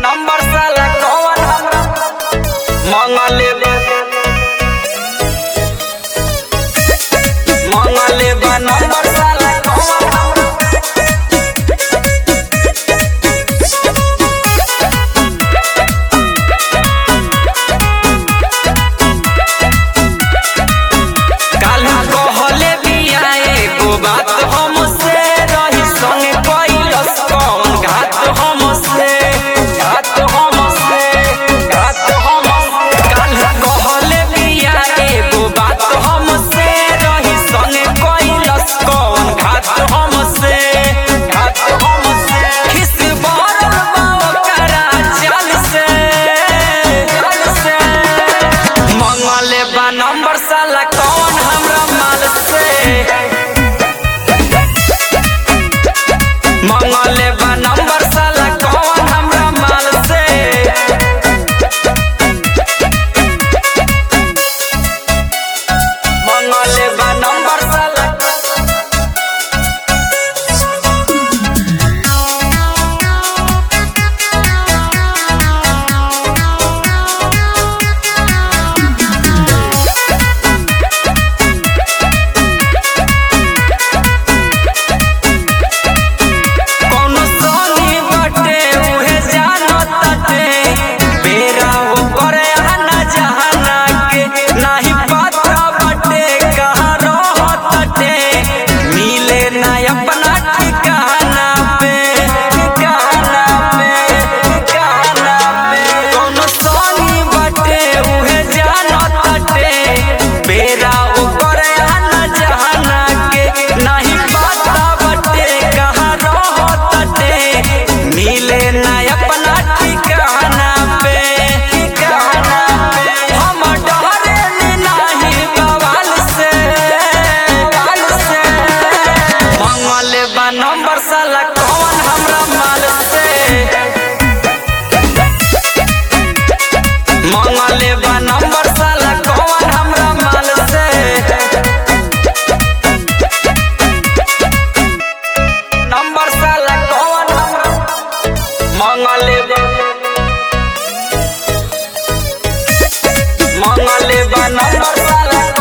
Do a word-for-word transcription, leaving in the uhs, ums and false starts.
number साला कौन हमरा मंगले बा मंगले बा नंबर साला कौन काल कहले बिया एगो बात हमसे रही संगे कैलस कौन घात हमसे घात हमसे घात हमसे काल कहले बिया एगो बात हमसे रही संगे कैलस कौन घात हमसे घात हमसे खिस बरल बा ओकरा चाल से चाल से मंगले बा नंबर साला कौन हमरा माल से मंगले बा नंबर साला कौन हमरा माल से मंगले बा नंबर साला कौनो सोनी बटे उहे जानत ताटे बेरा हो करे आना जहाना के नाही पता बटे कहाँ रहत ताटे मिले ना अपना ठिकाना पे ठिकाना पे ठिकाना पे कौनो सोनी बटे उहे जानत ताटे बेरा हो करे आना जहाना के नाही पता बटे कहाँ रहत ताटे मिले ना अपना ठिकाना पे ठिकाना पे हम डरे नाही बवाल से बवाल से मंगले बा नंबर साला कौन हमरा माल से मंगले बा नंबर साला कौन हमरा माल से नंबर साला कौन हमरा मंगले बा मंगले बा नंबर साला